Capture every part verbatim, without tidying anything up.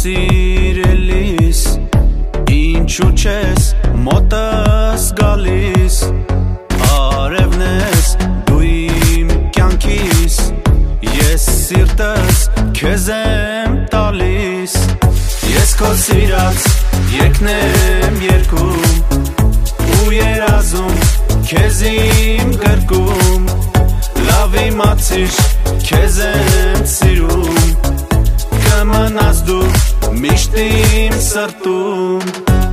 սիրելիս, ինչու չես մոտս գալիս, արևն ես դու իմ կյանքիս, ես սիրտս քեզ եմ տալիս, ես քո սիրած եկնեմ երգում, ու երազում քեզ իմ գրկում, լավ իմացիր քեզ եմ սիրում, կմնաս դու միշտ իմ սրտում.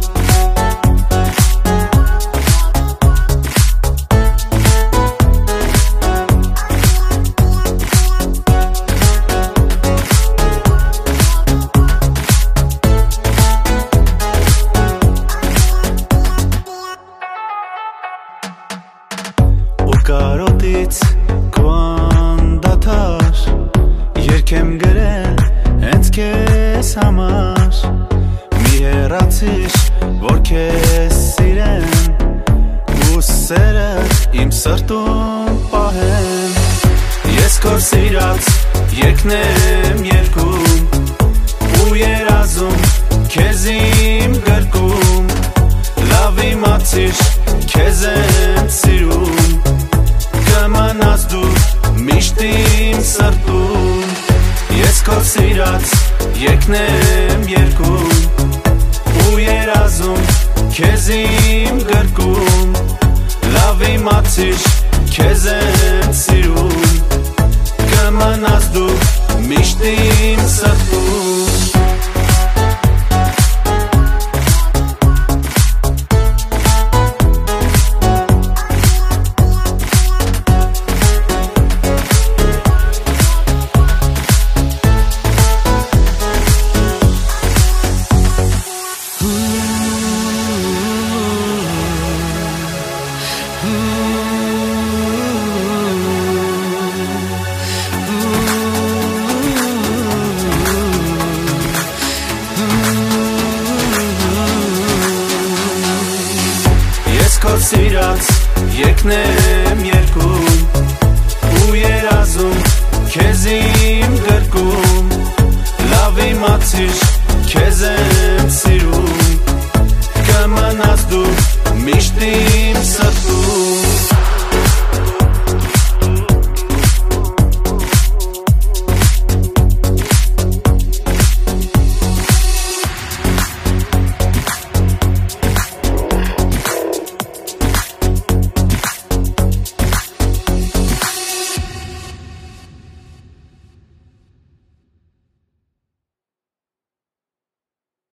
Կարոտից քո անդադար երգեմ գրել հենց քեզ համար, մի հեռացիր որ քեզ սիրեմ, ու սերդ իմ սրտում պահեմ, ես քո սիրած եկնեմ երգում, ու երազում քեզ իմ գրկում, լավ իմացիր քեզ եմ սիրում, կմնաս դու միշտ իմ սրտում, ես քո սիրած եկնեմ երգում, ու երազում քեզ իմ գրկում, լավ իմացիր քեզ եմ սիրում, կմնաս դու միշտ իմ սրտում. Քո սիրած եկնեմ երգում, ու երազում քեզ իմ գրկում, լավ իմացիր քեզ եմ